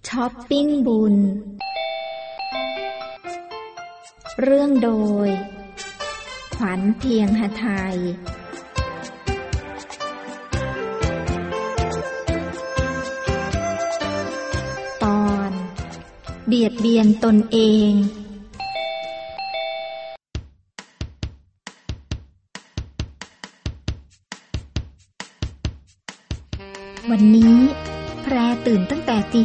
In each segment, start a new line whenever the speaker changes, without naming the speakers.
ช้อปปิ้งบุญเรื่องโดยขวัญเพียงหทัยตอนเบียดเบียนตนเองวันนี้แพรตื่นตั้งแต่ตี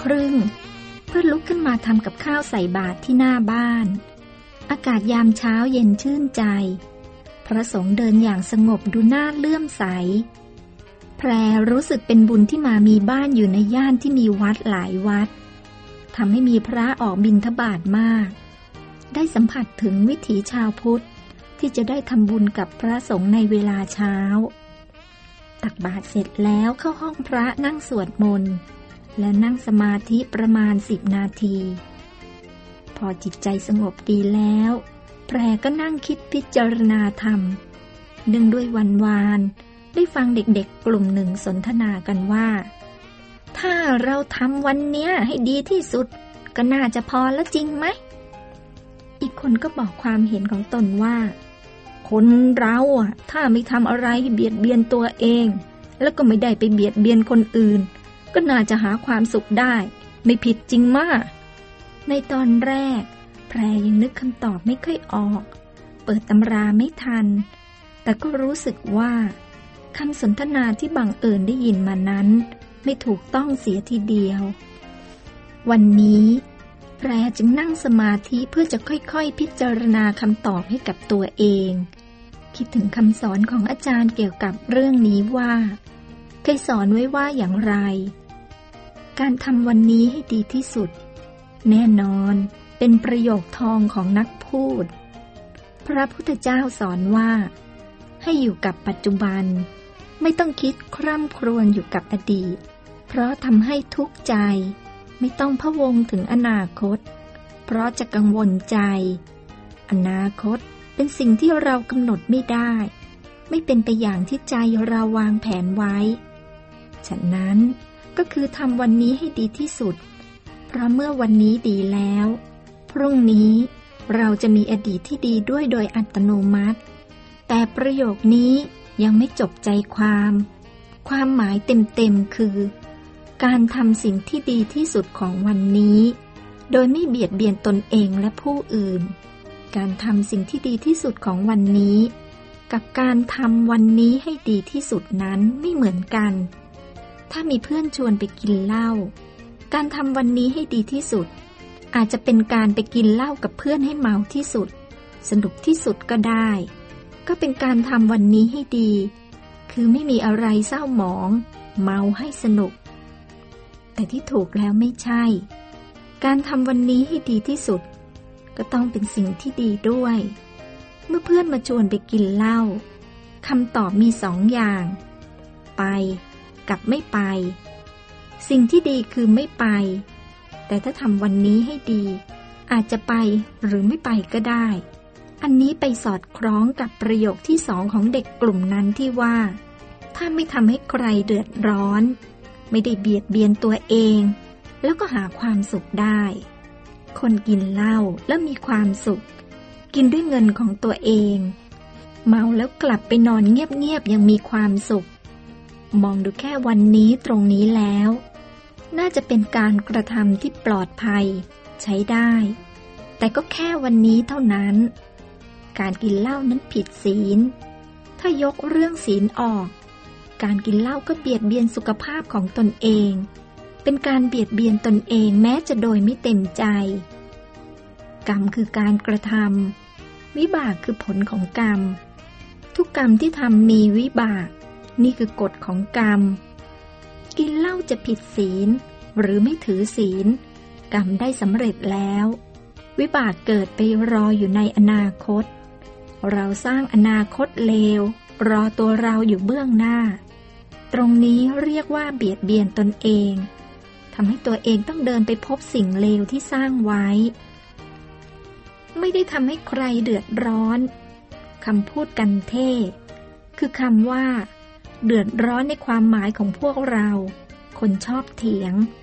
5:30 เพื่อลุกขึ้นมาทำกับข้าวใส่บาตรที่หน้าบ้านอากาศยามเช้าเย็นชื่นใจพระสงฆ์เดินอย่างสงบดูน่าเลื่อมใสแพรรู้สึกเป็นบุญที่มามีบ้านอยู่ในย่านที่มีวัดหลายวัดทำให้มีพระออกบิณฑบาตมากได้สัมผัสถึงวิถีชาวพุทธที่จะได้ทำบุญกับพระสงฆ์ในเวลาเช้าตักบาตรเสร็จแล้วเข้าห้องพระนั่งสวดมนต์และนั่งสมาธิประมาณ10 นาทีพอจิตใจสงบดีแล้วแพรก็นั่งคิดพิจารณาธรรมเนื่องด้วยวันวานได้ฟังเด็กๆกลุ่มหนึ่งสนทนากันว่าถ้าเราทำวันเนี้ยให้ดีที่สุดก็น่าจะพอแล้วจริงไหมอีกคนก็บอกความเห็นของตนว่าคนเราถ้าไม่ทำอะไรให้เบียดเบียนตัวเองแล้วก็ไม่ได้ไปเบียดเบียนคนอื่นก็น่าจะหาความสุขได้ไม่ผิดจริงมากในตอนแรกแพรยังนึกคำตอบไม่ค่อยออกเปิดตำราไม่ทันแต่ก็รู้สึกว่าคำสนทนาที่บังเอิญได้ยินมานั้นไม่ถูกต้องเสียทีเดียววันนี้แพรจึงนั่งสมาธิเพื่อจะค่อยๆพิจารณาคำตอบให้กับตัวเองคิดถึงคำสอนของอาจารย์เกี่ยวกับเรื่องนี้ว่าเคยสอนไว้ว่าอย่างไรการทำวันนี้ให้ดีที่สุดแน่นอนเป็นประโยคทองของนักพูดพระพุทธเจ้าสอนว่าให้อยู่กับปัจจุบันไม่ต้องคิดคร่ำครวญอยู่กับอดีตเพราะทำให้ทุกข์ใจไม่ต้องพะวงถึงอนาคตเพราะจะกังวลใจอนาคตเป็นสิ่งที่เรากำหนดไม่ได้ไม่เป็นไปอย่างที่ใจเราวางแผนไว้ฉะนั้นก็คือทำวันนี้ให้ดีที่สุดเพราะเมื่อวันนี้ดีแล้วพรุ่งนี้เราจะมีอดีตที่ดีด้วยโดยอัตโนมัติแต่ประโยคนี้ยังไม่จบใจความหมายเต็มๆคือการทำสิ่งที่ดีที่สุดของวันนี้โดยไม่เบียดเบียนตนเองและผู้อื่นการทำสิ่งที่ดีที่สุดของวันนี้กับการทำวันนี้ให้ดีที่สุดนั้นไม่เหมือนกันถ้ามีเพื่อนชวนไปกินเหล้าการทำวันนี้ให้ดีที่สุดอาจจะเป็นการไปกินเหล้ากับเพื่อนให้เมาที่สุดสนุกที่สุดก็ได้ก็เป็นการทำวันนี้ให้ดีคือไม่มีอะไรเศร้าหมองเมาให้สนุกแต่ที่ถูกแล้วไม่ใช่การทำวันนี้ให้ดีที่สุดก็ต้องเป็นสิ่งที่ดีด้วยเมื่อเพื่อนมาชวนไปกินเหล้าคำตอบมี2 อย่างไปกับไม่ไปสิ่งที่ดีคือไม่ไปแต่ถ้าทำวันนี้ให้ดีอาจจะไปหรือไม่ไปก็ได้อันนี้ไปสอดคล้องกับประโยคที่2ของเด็กกลุ่มนั้นที่ว่าถ้าไม่ทำให้ใครเดือดร้อนไม่ได้เบียดเบียนตัวเองแล้วก็หาความสุขได้คนกินเหล้าแล้วมีความสุขกินด้วยเงินของตัวเองเมาแล้วกลับไปนอนเงียบๆยังมีความสุขมองดูแค่วันนี้ตรงนี้แล้วน่าจะเป็นการกระทำที่ปลอดภัยใช้ได้แต่ก็แค่วันนี้เท่านั้นการกินเหล้านั้นผิดศีลถ้ายกเรื่องศีลออกการกินเหล้าก็เบียดเบียนสุขภาพของตนเองเป็นการเบียดเบียนตนเองแม้จะโดยไม่เต็มใจกรรมคือการกระทำวิบากคือผลของกรรมทุกกรรมที่ทำมีวิบากนี่คือกฎของกรรมกินเหล้าจะผิดศีลหรือไม่ถือศีลกรรมได้สำเร็จแล้ววิบากเกิดไปรออยู่ในอนาคตเราสร้างอนาคตเลวรอตัวเราอยู่เบื้องหน้าตรงนี้เรียกว่าเบียดเบียนตนเองทำให้ตัวเองต้องเดินไปพบสิ่งเลวที่สร้างไว้ไม่ได้ทำให้ใครเดือดร้อนคำพูดกันเท่คือคำว่าเดือดร้อนในความหมายของพวกเราคนชอบเถียง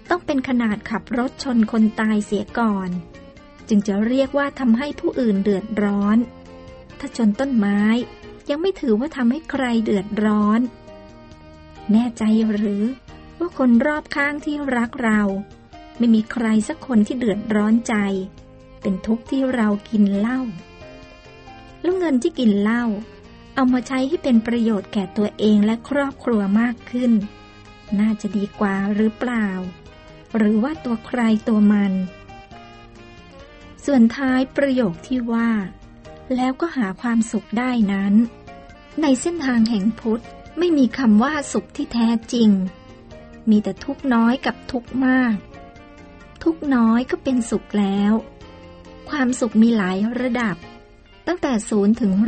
ต้องเป็นขนาดขับรถชนคนตายเสียก่อนจึงจะเรียกว่าทำให้ผู้อื่นเดือดร้อนถ้าชนต้นไม้ยังไม่ถือว่าทำให้ใครเดือดร้อนแน่ใจหรือว่าคนรอบข้างที่รักเราไม่มีใครสักคนที่เดือดร้อนใจเป็นทุกข์ที่เรากินเหล้าแล้วเงินที่กินเหล้าเอามาใช้ให้เป็นประโยชน์แก่ตัวเองและครอบครัวมากขึ้นน่าจะดีกว่าหรือเปล่าหรือว่าตัวใครตัวมันส่วนท้ายประโยคที่ว่าแล้วก็หาความสุขได้นั้นในเส้นทางแห่งพุทธไม่มีคำว่าสุขที่แท้จริงมีแต่ทุกข์น้อยกับทุกข์มากทุกข์น้อยก็เป็นสุขแล้วความสุขมีหลายระดับตั้งแต่0 ถึง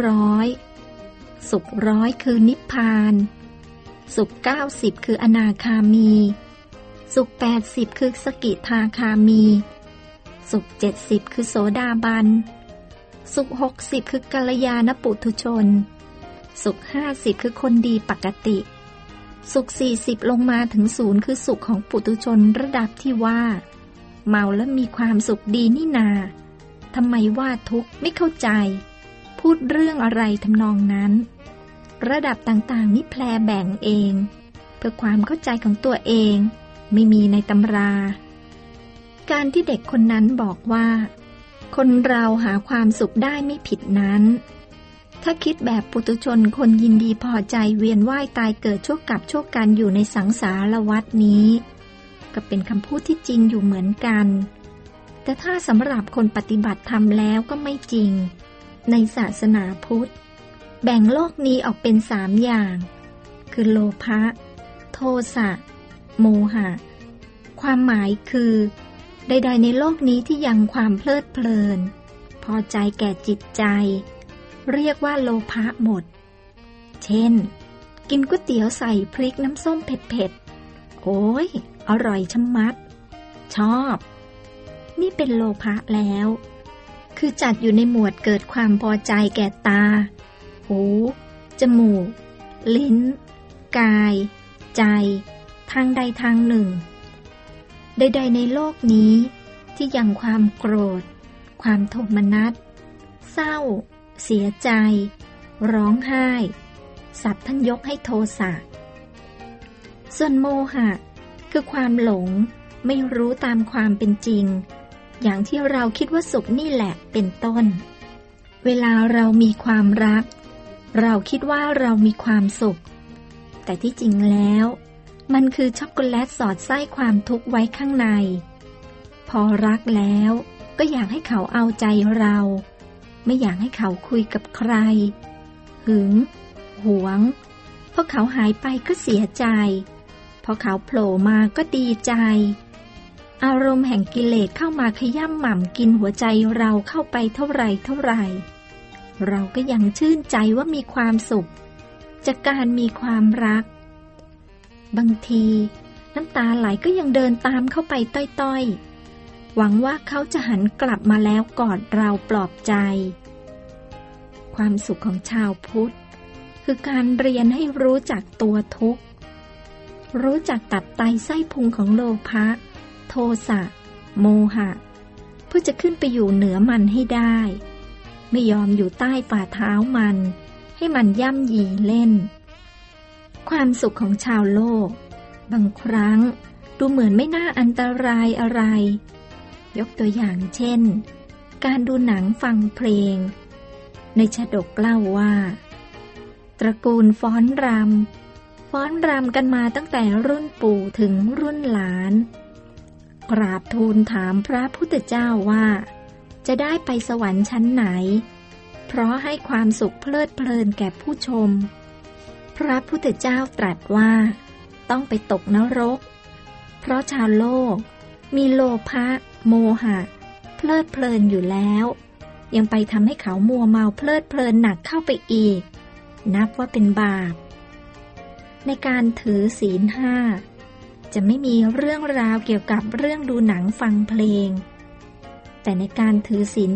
100สุข100คือนิพพานสุข90คืออนาคามีสุข80คือสกิทาคามีสุข70คือโสดาบันสุข60คือกัลยาณปุถุชนสุข50คือคนดีปกติสุข40ลงมาถึง0คือสุขของปุถุชนระดับที่ว่าเมาแล้วมีความสุขดีนี่นาทำไมว่าทุกข์ไม่เข้าใจพูดเรื่องอะไรทำนองนั้นระดับต่างๆนี่แพร่แบ่งเองเพื่อความเข้าใจของตัวเองไม่มีในตำราการที่เด็กคนนั้นบอกว่าคนเราหาความสุขได้ไม่ผิดนั้นถ้าคิดแบบปุถุชนคนยินดีพอใจเวียนว่ายตายเกิดชั่วกับชั่วกันอยู่ในสังสารวัฏนี้ก็เป็นคำพูดที่จริงอยู่เหมือนกันแต่ถ้าสำหรับคนปฏิบัติธรรมแล้วก็ไม่จริงในศาสนาพุทธแบ่งโลกนี้ออกเป็น3อย่างคือโลภะโทสะโมหะความหมายคือใดๆในโลกนี้ที่ยังความเพลิดเพลินพอใจแก่จิตใจเรียกว่าโลภะหมดเช่นกินก๋วยเตี๋ยวใส่พริกน้ำส้มเผ็ดๆโอ้ยอร่อยชะมัดชอบนี่เป็นโลภะแล้วคือจัดอยู่ในหมวดเกิดความพอใจแก่ตาหูจมูกลิ้นกายใจทางใดทางหนึ่งใดๆในโลกนี้ที่ยังความโกรธความโทมนัสเศร้าเสียใจร้องไห้สัตว์ท่านยกให้โทสะส่วนโมหะคือความหลงไม่รู้ตามความเป็นจริงอย่างที่เราคิดว่าสุขนี่แหละเป็นต้นเวลาเรามีความรักเราคิดว่าเรามีความสุขแต่ที่จริงแล้วมันคือช็อกโกแลตสอดไส้ความทุกข์ไว้ข้างในพอรักแล้วก็อยากให้เขาเอาใจเราไม่อยากให้เขาคุยกับใครหึงหวงพอเขาหายไปก็เสียใจพอเขาโผล่มาก็ดีใจอารมณ์แห่งกิเลสเข้ามาขย่ำหม่ำกินหัวใจเราเข้าไปเท่าไหร่เราก็ยังชื่นใจว่ามีความสุขจากการมีความรักบางทีน้ำตาไหลก็ยังเดินตามเข้าไปต้อยๆหวังว่าเขาจะหันกลับมาแล้วกอดเราปลอบใจความสุขของชาวพุทธคือการเรียนให้รู้จักตัวทุกข์รู้จักตัดไตไส้พุงของโลภะโทสะโมหะเพื่อจะขึ้นไปอยู่เหนือมันให้ได้ไม่ยอมอยู่ใต้ฝ่าเท้ามันให้มันย่ำยีเล่นความสุขของชาวโลกบางครั้งดูเหมือนไม่น่าอันตรายอะไรยกตัวอย่างเช่นการดูหนังฟังเพลงในชาดกเล่าว่าตระกูลฟ้อนรำกันมาตั้งแต่รุ่นปู่ถึงรุ่นหลานกราบทูลถามพระพุทธเจ้าว่าจะได้ไปสวรรค์ชั้นไหนเพราะให้ความสุขเพลิดเพลินแก่ผู้ชมพระพุทธเจ้าตรัสว่าต้องไปตกนรกเพราะชาวโลกมีโลภะโมหะเพลิดเพลินอยู่แล้วยังไปทำให้เขามัวเมาเพลิดเพลินหนักเข้าไปอีกนับว่าเป็นบาปในการถือศีล 5จะไม่มีเรื่องราวเกี่ยวกับเรื่องดูหนังฟังเพลงแต่ในการถือศีล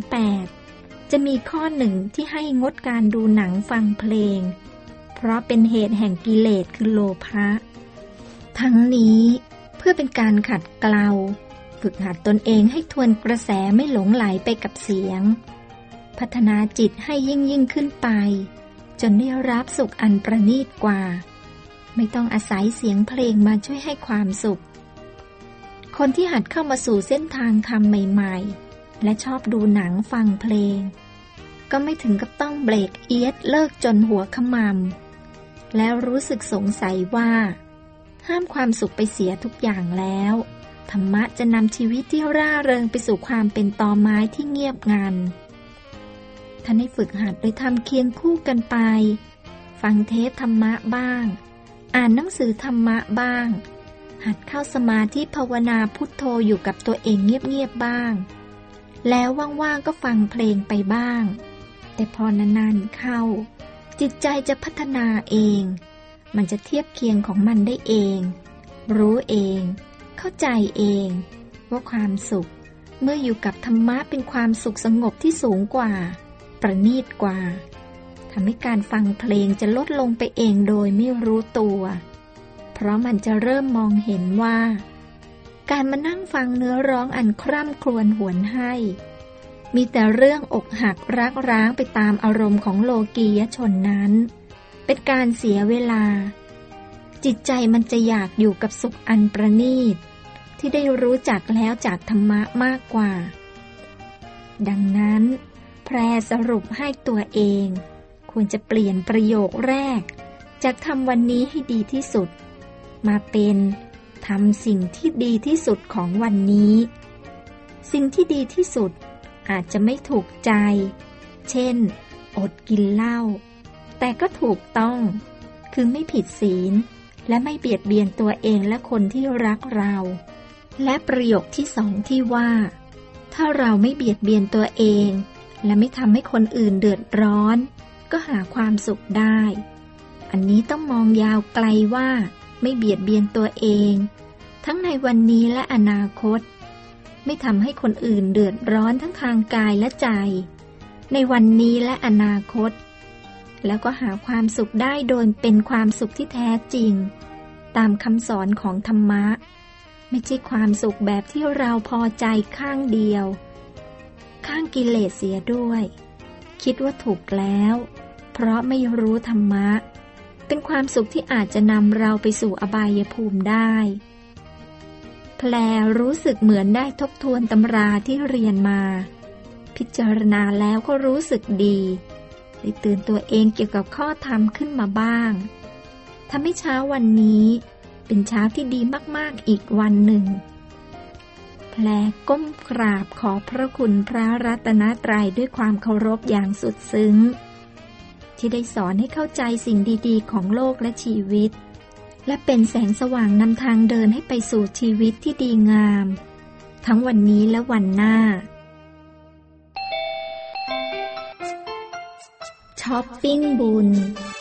8จะมีข้อหนึ่งที่ให้งดการดูหนังฟังเพลงเพราะเป็นเหตุแห่งกิเลสคือโลภะทั้งนี้เพื่อพื่อเป็นการขัดเกลาฝึกหัดตนเองให้ทวนกระแสไม่หลงไหลไปกับเสียงพัฒนาจิตให้ยิ่งขึ้นไปจนได้รับสุขอันประณีตกว่าไม่ต้องอาศัยเสียงเพลงมาช่วยให้ความสุขคนที่หัดเข้ามาสู่เส้นทางธรรมใหม่ๆและชอบดูหนังฟังเพลงก็ไม่ถึงกับต้องเบรกเอียดเลิกจนหัวขมำแล้วรู้สึกสงสัยว่าห้ามความสุขไปเสียทุกอย่างแล้วธรรมะจะนำชีวิตที่ร่าเริงไปสู่ความเป็นตอไม้ที่เงียบงันท่านให้ฝึกหัดโดยทำเคียงคู่กันไปฟังเทปธรรมะบ้างอ่านหนังสือธรรมะบ้างหัดเข้าสมาธิภาวนาพุทโธอยู่กับตัวเองเงียบๆบ้างแล้วว่างๆก็ฟังเพลงไปบ้างแต่พอนานๆเข้าจิตใจจะพัฒนาเองมันจะเทียบเคียงของมันได้เองรู้เองเข้าใจเองว่าความสุขเมื่ออยู่กับธรรมะเป็นความสุขสงบที่สูงกว่าประณีตกว่าทำให้การฟังเพลงจะลดลงไปเองโดยไม่รู้ตัวเพราะมันจะเริ่มมองเห็นว่าการมานั่งฟังเนื้อร้องอันคร่ำครวญหวนให้มีแต่เรื่องอกหักรักร้างไปตามอารมณ์ของโลกียชนนั้นเป็นการเสียเวลาจิตใจมันจะอยากอยู่กับสุขอันประณีตที่ได้รู้จักแล้วจากธรรมะมากกว่าดังนั้นแพรสรุปให้ตัวเองควรจะเปลี่ยนประโยคแรกจากทำวันนี้ให้ดีที่สุดมาเป็นทำสิ่งที่ดีที่สุดของวันนี้สิ่งที่ดีที่สุดอาจจะไม่ถูกใจเช่นอดกินเหล้าแต่ก็ถูกต้องคือไม่ผิดศีลและไม่เบียดเบียนตัวเองและคนที่รักเราและประโยคที่สองที่ว่าถ้าเราไม่เบียดเบียนตัวเองและไม่ทำให้คนอื่นเดือดร้อนก็หาความสุขได้อันนี้ต้องมองยาวไกลว่าไม่เบียดเบียนตัวเองทั้งในวันนี้และอนาคตไม่ทำให้คนอื่นเดือดร้อนทั้งทางกายและใจในวันนี้และอนาคตแล้วก็หาความสุขได้โดยเป็นความสุขที่แท้จริงตามคำสอนของธรรมะไม่ใช่ความสุขแบบที่เราพอใจข้างเดียวข้างกิเลสเสียด้วยคิดว่าถูกแล้วเพราะไม่รู้ธรรมะเป็นความสุขที่อาจจะนำเราไปสู่อบายภูมิได้แพรรู้สึกเหมือนได้ทบทวนตำราที่เรียนมาพิจารณาแล้วก็รู้สึกดีได้เตือนตัวเองเกี่ยวกับข้อธรรมขึ้นมาบ้างทำให้เช้าวันนี้เป็นเช้าที่ดีมากๆอีกวันหนึ่งแพรก้มกราบขอพระคุณพระรัตนตรัยด้วยความเคารพอย่างสุดซึ้งที่ได้สอนให้เข้าใจสิ่งดีๆของโลกและชีวิตและเป็นแสงสว่างนำทางเดินให้ไปสู่ชีวิตที่ดีงามทั้งวันนี้และวันหน้าช้อปปิ้งบุญ